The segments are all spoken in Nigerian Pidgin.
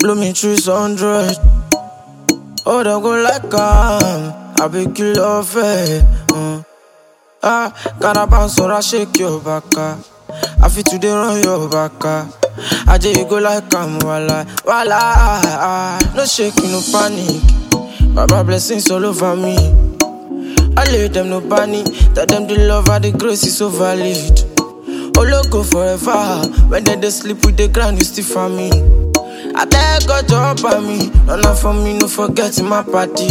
Blow me 300. Oh, don't go like I be kill off it. Gotta bounce or I shake your back. I feel today run your back. I just go like wala. No shaking, no panic. Baba blessings all over me. I lay them no bunny. Tell them the love and the grace is so valid. Oh, go forever. When they sleep with the ground, you still for me. I beg God to help me. Not for me, no forgetting my party.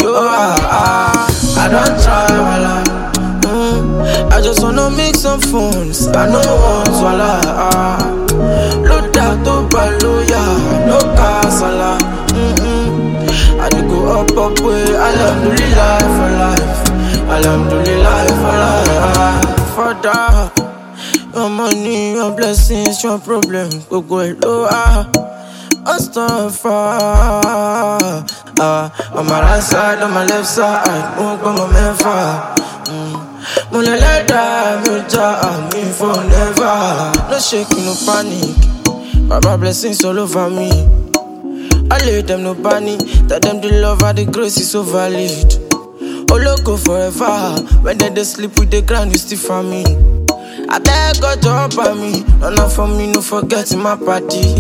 I don't try, wala. I just wanna make some phones. I know once, wala. Load out to Baloya, no casala. I do go up way. Alhamdulillah for life. Alhamdulillah for life. For that, your money, your blessings, your problem. Go low. On my right side, on my left side, won't go my man far. Money let die, me for never. No shaking, no panic. Baba blessings all over me. I lay them no bunny. Tell them the love and the grace is so valid. Oh, go forever. When they sleep with the ground, you still for me. I beg God to help me. Not for me, no forgetting my party.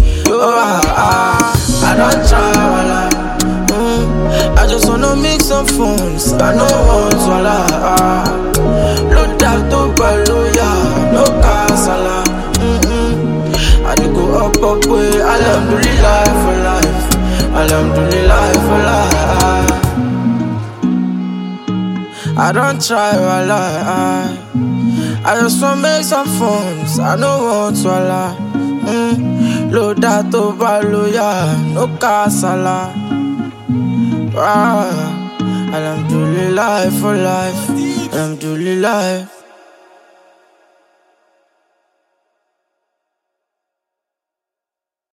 I don't try, wala. I just wanna make some phones. I know once, wala. Load out to Baloya, no casala. I do go up way. Alhamdulillah for life. Alhamdulillah for life. I don't try, wala. I just wanna make some phones. I know once, wala. Load out to Baloya, no casala. Alhamdulillah for life. Alhamdulillah.